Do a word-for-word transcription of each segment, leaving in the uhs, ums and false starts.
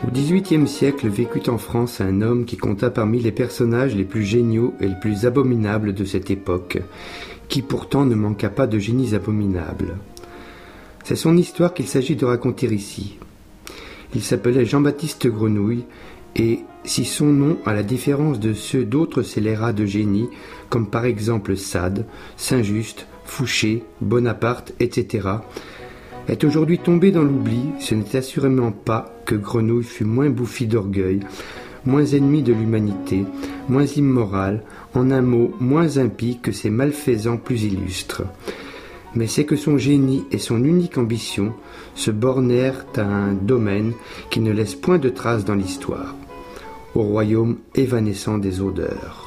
Au dix-huitième siècle vécut en France un homme qui compta parmi les personnages les plus géniaux et les plus abominables de cette époque, qui pourtant ne manqua pas de génies abominables. C'est son histoire qu'il s'agit de raconter ici. Il s'appelait Jean-Baptiste Grenouille, et si son nom, à la différence de ceux d'autres scélérats de génie, comme par exemple Sade, Saint-Just, Fouché, Bonaparte, et cetera, est aujourd'hui tombé dans l'oubli, ce n'est assurément pas que Grenouille fut moins bouffi d'orgueil, moins ennemi de l'humanité, moins immoral, en un mot, moins impie que ses malfaisants plus illustres. Mais c'est que son génie et son unique ambition se bornèrent à un domaine qui ne laisse point de traces dans l'histoire, au royaume évanescent des odeurs.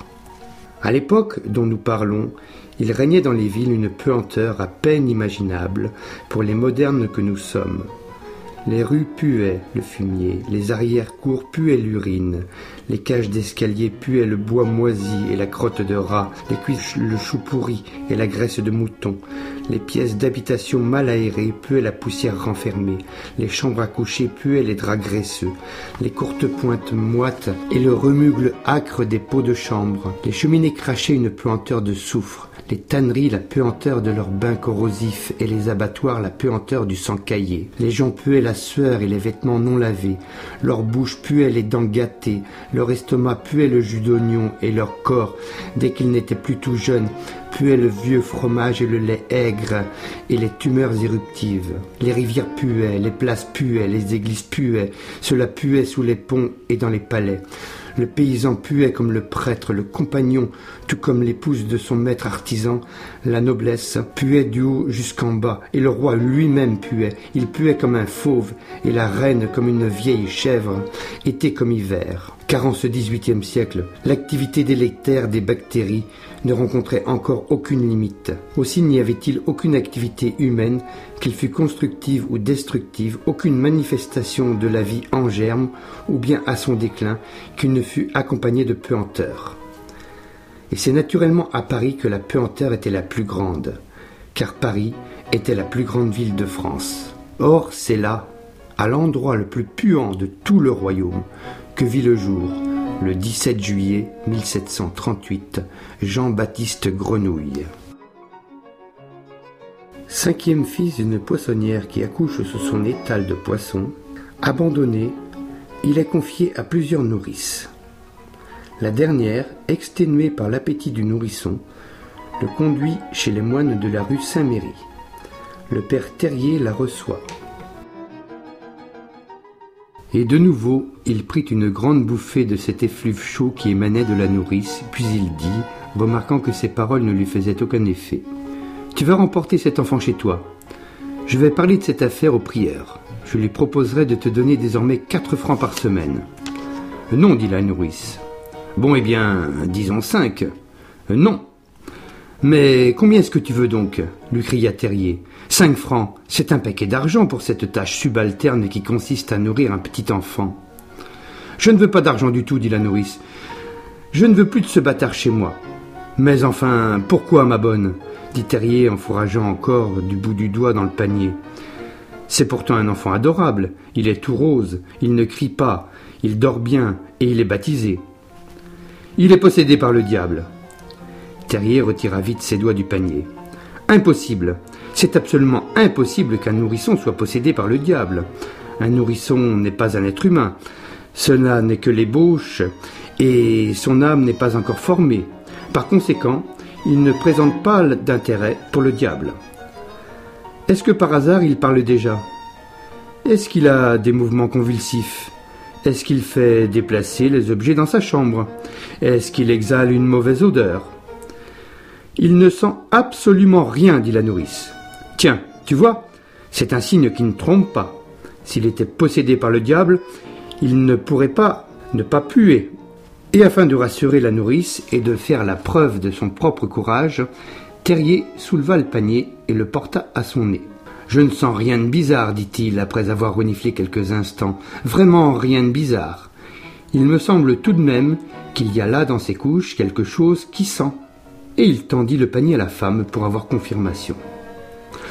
À l'époque dont nous parlons, il régnait dans les villes une puanteur à peine imaginable pour les modernes que nous sommes. Les rues puaient le fumier, les arrière-cours puaient l'urine, les cages d'escalier puaient le bois moisi et la crotte de rat, les cuisses le chou pourri et la graisse de mouton, les pièces d'habitation mal aérées puaient la poussière renfermée, les chambres à coucher puaient les draps graisseux, les courtes pointes moites et le remugle âcre des pots de chambre, les cheminées crachaient une puanteur de soufre, les tanneries la puanteur de leurs bains corrosifs et les abattoirs la puanteur du sang caillé. Les gens puaient la sueur et les vêtements non lavés, leur bouche puait les dents gâtées, leur estomac puait le jus d'oignon et leur corps, dès qu'ils n'étaient plus tout jeunes, puait le vieux fromage et le lait aigre et les tumeurs éruptives. Les rivières puaient, les places puaient, les églises puaient, cela puait sous les ponts et dans les palais. Le paysan puait comme le prêtre, le compagnon, tout comme l'épouse de son maître artisan. La noblesse puait du haut jusqu'en bas, et le roi lui-même puait. Il puait comme un fauve, et la reine comme une vieille chèvre, été comme hiver. Car en ce dix-huitième siècle, l'activité délétère des bactéries ne rencontrait encore aucune limite. Aussi n'y avait-il aucune activité humaine, qu'elle fût constructive ou destructive, aucune manifestation de la vie en germe, ou bien à son déclin, qui ne fût accompagnée de puanteur. Et c'est naturellement à Paris que la puanteur était la plus grande, car Paris était la plus grande ville de France. Or, c'est là, à l'endroit le plus puant de tout le royaume, que vit le jour, le dix-sept juillet mille sept cent trente-huit, Jean-Baptiste Grenouille. Cinquième fils d'une poissonnière qui accouche sous son étal de poissons, abandonné, il est confié à plusieurs nourrices. La dernière, exténuée par l'appétit du nourrisson, le conduit chez les moines de la rue Saint-Méry. Le père Terrier la reçoit. Et de nouveau, il prit une grande bouffée de cet effluve chaud qui émanait de la nourrice, puis il dit, remarquant que ses paroles ne lui faisaient aucun effet, « Tu vas remporter cet enfant chez toi. Je vais parler de cette affaire au prieur. Je lui proposerai de te donner désormais quatre francs par semaine. »« Non, dit la nourrice. »« Bon, eh bien, disons cinq. »« Non. »« Mais combien est-ce que tu veux donc ?» lui cria Terrier. « Cinq francs, c'est un paquet d'argent pour cette tâche subalterne qui consiste à nourrir un petit enfant. »« Je ne veux pas d'argent du tout, dit la nourrice. Je ne veux plus de ce bâtard chez moi. »« Mais enfin, pourquoi, ma bonne ?» dit Terrier en fourrageant encore du bout du doigt dans le panier. « C'est pourtant un enfant adorable. Il est tout rose, il ne crie pas, il dort bien et il est baptisé. »« Il est possédé par le diable. » Terrier retira vite ses doigts du panier. « Impossible. C'est absolument impossible qu'un nourrisson soit possédé par le diable. Un nourrisson n'est pas un être humain. Cela n'est que l'ébauche et son âme n'est pas encore formée. Par conséquent, il ne présente pas d'intérêt pour le diable. Est-ce que par hasard il parle déjà? Est-ce qu'il a des mouvements convulsifs? Est-ce qu'il fait déplacer les objets dans sa chambre? Est-ce qu'il exhale une mauvaise odeur? Il ne sent absolument rien, dit la nourrice. Tiens, tu vois, c'est un signe qui ne trompe pas. S'il était possédé par le diable, il ne pourrait pas ne pas puer. Et afin de rassurer la nourrice et de faire la preuve de son propre courage, Terrier souleva le panier et le porta à son nez. « Je ne sens rien de bizarre, dit-il, après avoir reniflé quelques instants. Vraiment rien de bizarre. Il me semble tout de même qu'il y a là dans ces couches quelque chose qui sent. » Et il tendit le panier à la femme pour avoir confirmation.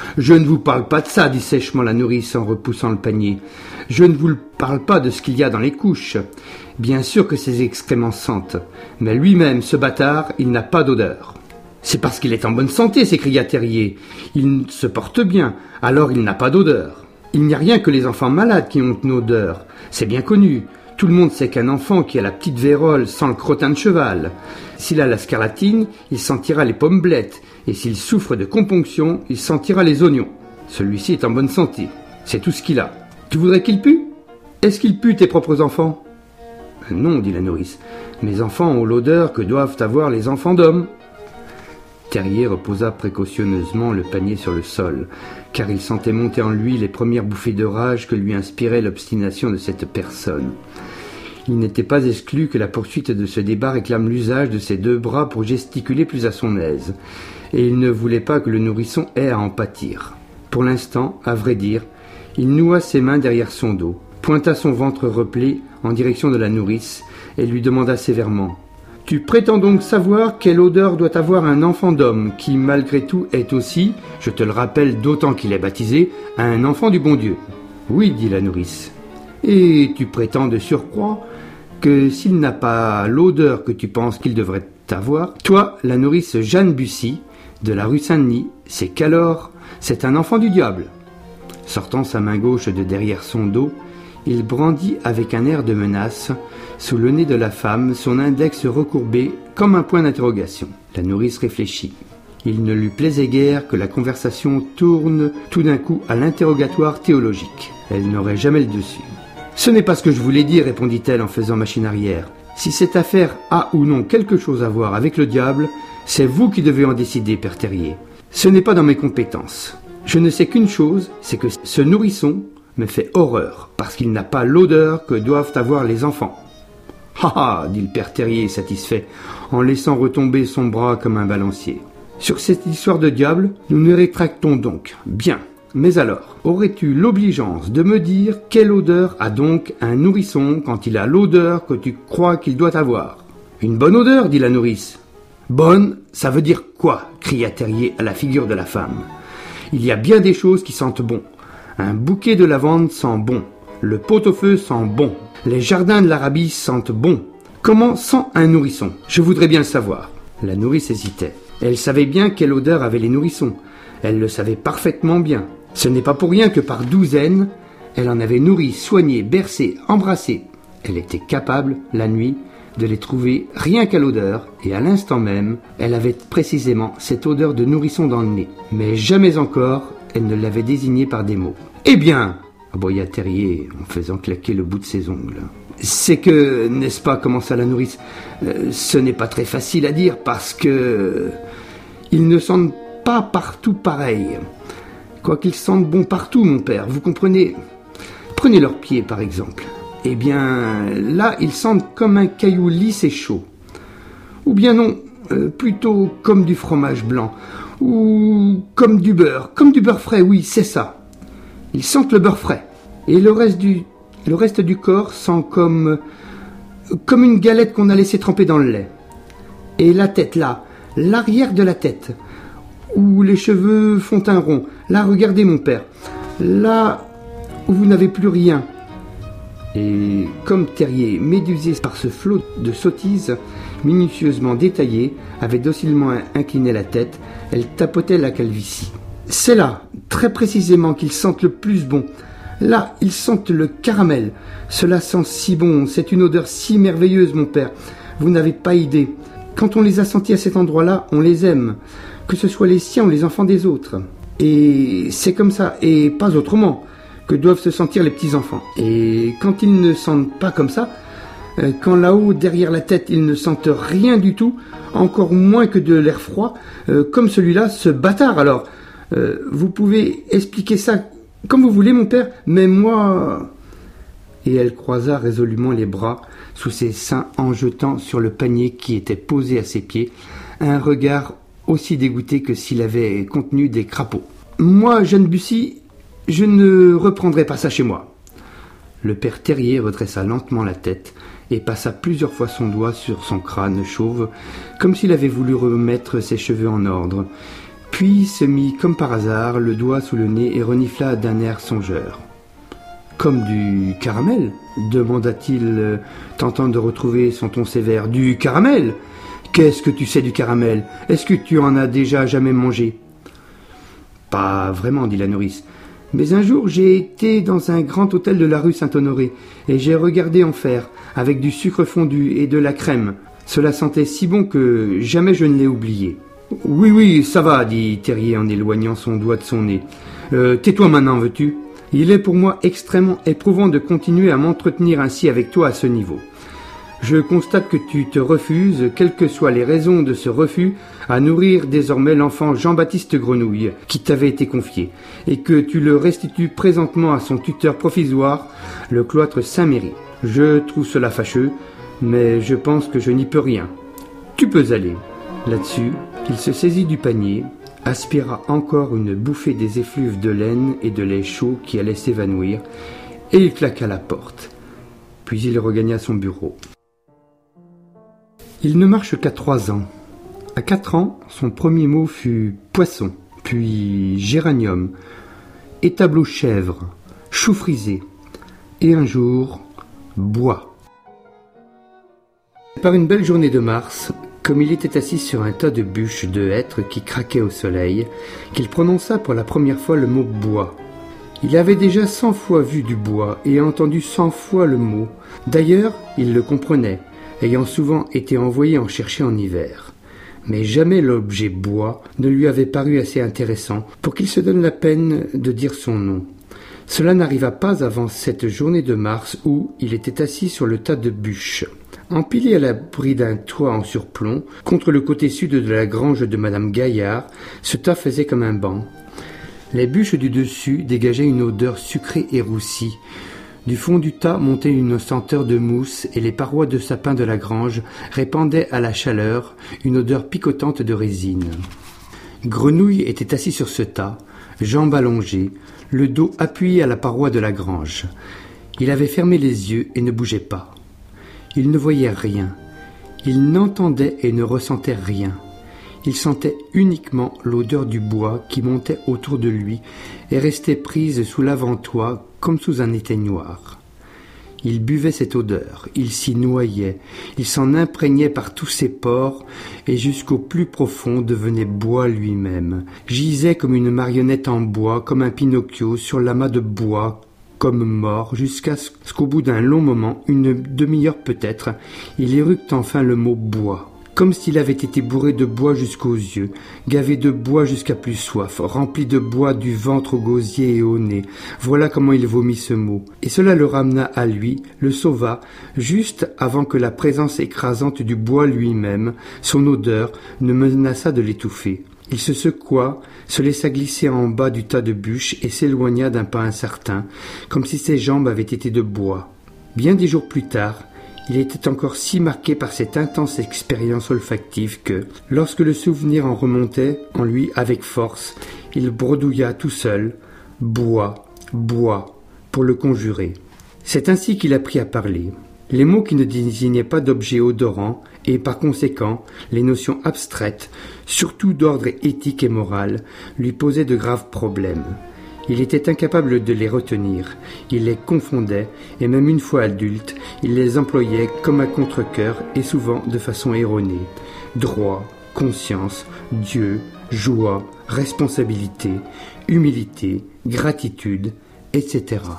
Je ne vous parle pas de ça, dit sèchement la nourrice en repoussant le panier. Je ne vous parle pas de ce qu'il y a dans les couches. Bien sûr que ces excréments sentent, mais lui-même, ce bâtard, il n'a pas d'odeur. C'est parce qu'il est en bonne santé, s'écria Terrier. Il se porte bien, alors il n'a pas d'odeur. Il n'y a rien que les enfants malades qui ont une odeur. C'est bien connu. Tout le monde sait qu'un enfant qui a la petite vérole sent le crottin de cheval. S'il a la scarlatine, il sentira les pommes blettes. Et s'il souffre de componction, il sentira les oignons. Celui-ci est en bonne santé. C'est tout ce qu'il a. Tu voudrais qu'il pue? Est-ce qu'il pue tes propres enfants? Non, dit la nourrice. Mes enfants ont l'odeur que doivent avoir les enfants d'hommes. Terrier reposa précautionneusement le panier sur le sol, car il sentait monter en lui les premières bouffées de rage que lui inspirait l'obstination de cette personne. Il n'était pas exclu que la poursuite de ce débat réclame l'usage de ses deux bras pour gesticuler plus à son aise, et il ne voulait pas que le nourrisson ait à en pâtir. Pour l'instant, à vrai dire, il noua ses mains derrière son dos, pointa son ventre replé en direction de la nourrice et lui demanda sévèrement: « Tu prétends donc savoir quelle odeur doit avoir un enfant d'homme qui, malgré tout, est aussi, je te le rappelle d'autant qu'il est baptisé, un enfant du bon Dieu ?» ?»« Oui, dit la nourrice. »« Et tu prétends de surcroît que s'il n'a pas l'odeur que tu penses qu'il devrait avoir, toi, la nourrice Jeanne Bussy, de la rue Saint-Denis, c'est qu'alors c'est un enfant du diable. » Sortant sa main gauche de derrière son dos, il brandit avec un air de menace, sous le nez de la femme, son index recourbé comme un point d'interrogation. La nourrice réfléchit. Il ne lui plaisait guère que la conversation tourne tout d'un coup à l'interrogatoire théologique. Elle n'aurait jamais le dessus. « Ce n'est pas ce que je voulais dire, répondit-elle en faisant machine arrière. Si cette affaire a ou non quelque chose à voir avec le diable, c'est vous qui devez en décider, père Terrier. Ce n'est pas dans mes compétences. Je ne sais qu'une chose, c'est que ce nourrisson me fait horreur, parce qu'il n'a pas l'odeur que doivent avoir les enfants. »« Ha ha !» dit le père Terrier satisfait, en laissant retomber son bras comme un balancier. « Sur cette histoire de diable, nous nous rétractons donc. Bien. Mais alors, aurais-tu l'obligeance de me dire quelle odeur a donc un nourrisson quand il a l'odeur que tu crois qu'il doit avoir ? » ?»« Une bonne odeur, dit la nourrice. »« Bonne, ça veut dire quoi ?» cria Terrier à la figure de la femme. « Il y a bien des choses qui sentent bon. Un bouquet de lavande sent bon. Le pot-au-feu sent bon. Les jardins de l'Arabie sentent bon. Comment sent un nourrisson ? Je voudrais bien le savoir. » La nourrice hésitait. Elle savait bien quelle odeur avaient les nourrissons. Elle le savait parfaitement bien. Ce n'est pas pour rien que par douzaines, elle en avait nourri, soigné, bercé, embrassé. Elle était capable, la nuit, de les trouver rien qu'à l'odeur, et à l'instant même, elle avait précisément cette odeur de nourrisson dans le nez. Mais jamais encore, elle ne l'avait désigné par des mots. « Eh bien !» aboya Terrier en faisant claquer le bout de ses ongles. « C'est que, n'est-ce pas, commença la nourrice, euh, ce n'est pas très facile à dire parce que... ils ne sentent pas partout pareil. Quoiqu'ils sentent bon partout, mon père, vous comprenez. Prenez leurs pieds, par exemple. Eh bien, là, ils sentent comme un caillou lisse et chaud. Ou bien non, euh, plutôt comme du fromage blanc. Ou comme du beurre. Comme du beurre frais, oui, c'est ça. Ils sentent le beurre frais. Et le reste du, le reste du corps sent comme, comme une galette qu'on a laissé tremper dans le lait. Et la tête, là, l'arrière de la tête, où les cheveux font un rond. Là, regardez, mon père. Là où vous n'avez plus rien. Et comme Terrier, médusé par ce flot de sottises minutieusement détaillées, avait docilement incliné la tête, elle tapotait la calvitie. C'est là, très précisément, qu'ils sentent le plus bon. Là, ils sentent le caramel. Cela sent si bon, c'est une odeur si merveilleuse, mon père. Vous n'avez pas idée. Quand on les a sentis à cet endroit-là, on les aime. Que ce soit les siens ou les enfants des autres. Et c'est comme ça, et pas autrement, que doivent se sentir les petits-enfants. Et quand ils ne sentent pas comme ça, quand là-haut, derrière la tête, ils ne sentent rien du tout, encore moins que de l'air froid, euh, comme celui-là, ce bâtard, alors, euh, vous pouvez expliquer ça comme vous voulez, mon père, mais moi... Et elle croisa résolument les bras sous ses seins en jetant sur le panier qui était posé à ses pieds un regard aussi dégoûté que s'il avait contenu des crapauds. « Moi, Jeanne Bussy, je ne reprendrai pas ça chez moi. » Le père Terrier redressa lentement la tête et passa plusieurs fois son doigt sur son crâne chauve, comme s'il avait voulu remettre ses cheveux en ordre. Puis se mit comme par hasard le doigt sous le nez et renifla d'un air songeur. « Comme du caramel ?» demanda-t-il, euh, tentant de retrouver son ton sévère. « Du caramel ? Qu'est-ce que tu sais du caramel ? Est-ce que tu en as déjà jamais mangé ?»« Pas vraiment, dit la nourrice. Mais un jour, j'ai été dans un grand hôtel de la rue Saint-Honoré et j'ai regardé en faire, avec du sucre fondu et de la crème. Cela sentait si bon que jamais je ne l'ai oublié. »« Oui, oui, ça va, dit Terrier en éloignant son doigt de son nez. Euh, tais-toi maintenant, veux-tu ? Il est pour moi extrêmement éprouvant de continuer à m'entretenir ainsi avec toi à ce niveau. Je constate que tu te refuses, quelles que soient les raisons de ce refus, à nourrir désormais l'enfant Jean-Baptiste Grenouille, qui t'avait été confié, et que tu le restitues présentement à son tuteur provisoire, le cloître Saint-Méry. Je trouve cela fâcheux, mais je pense que je n'y peux rien. Tu peux aller. » Là-dessus, il se saisit du panier, aspira encore une bouffée des effluves de laine et de lait chaud qui allaient s'évanouir, et il claqua la porte. Puis il regagna son bureau. Il ne marche qu'à trois ans. À quatre ans, son premier mot fut « poisson », puis « géranium », étableau chèvre, chou frisé, et un jour « bois ». Par une belle journée de mars, comme il était assis sur un tas de bûches de hêtre qui craquaient au soleil, qu'il prononça pour la première fois le mot « bois ». Il avait déjà cent fois vu du bois et entendu cent fois le mot. D'ailleurs, il le comprenait, ayant souvent été envoyé en chercher en hiver. Mais jamais l'objet bois ne lui avait paru assez intéressant pour qu'il se donne la peine de dire son nom. Cela n'arriva pas avant cette journée de mars où il était assis sur le tas de bûches. Empilé à l'abri d'un toit en surplomb, contre le côté sud de la grange de Madame Gaillard, ce tas faisait comme un banc. Les bûches du dessus dégageaient une odeur sucrée et roussie. Du fond du tas montait une senteur de mousse et les parois de sapin de la grange répandaient à la chaleur une odeur picotante de résine. Grenouille était assis sur ce tas, jambes allongées, le dos appuyé à la paroi de la grange. Il avait fermé les yeux et ne bougeait pas. Il ne voyait rien. Il n'entendait et ne ressentait rien. Il sentait uniquement l'odeur du bois qui montait autour de lui et restait prise sous l'avant-toit comme sous un éteignoir. Il buvait cette odeur, il s'y noyait, il s'en imprégnait par tous ses pores et jusqu'au plus profond devenait bois lui-même, gisait comme une marionnette en bois, comme un Pinocchio sur l'amas de bois, comme mort, jusqu'à ce qu'au bout d'un long moment, une demi-heure peut-être, il éructe enfin le mot « bois ». Comme s'il avait été bourré de bois jusqu'aux yeux, gavé de bois jusqu'à plus soif, rempli de bois du ventre au gosier et au nez. Voilà comment il vomit ce mot. Et cela le ramena à lui, le sauva, juste avant que la présence écrasante du bois lui-même, son odeur, ne menaçât de l'étouffer. Il se secoua, se laissa glisser en bas du tas de bûches et s'éloigna d'un pas incertain, comme si ses jambes avaient été de bois. Bien des jours plus tard, il était encore si marqué par cette intense expérience olfactive que, lorsque le souvenir en remontait en lui avec force, il bredouilla tout seul « bois, bois » pour le conjurer. C'est ainsi qu'il apprit à parler. Les mots qui ne désignaient pas d'objet odorant et, par conséquent, les notions abstraites, surtout d'ordre éthique et moral, lui posaient de graves problèmes. Il était incapable de les retenir, il les confondait, et même une fois adulte, il les employait comme à contre-cœur et souvent de façon erronée. Droit, conscience, Dieu, joie, responsabilité, humilité, gratitude, et cetera.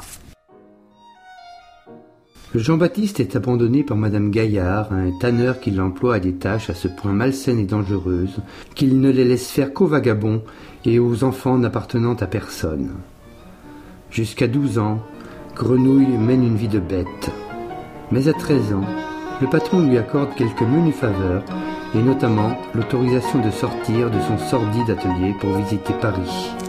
Jean-Baptiste est abandonné par Madame Gaillard, un tanneur qui l'emploie à des tâches à ce point malsaines et dangereuses qu'il ne les laisse faire qu'aux vagabonds et aux enfants n'appartenant à personne. Jusqu'à douze ans, Grenouille mène une vie de bête. Mais à treize ans, le patron lui accorde quelques menues faveurs et notamment l'autorisation de sortir de son sordide atelier pour visiter Paris.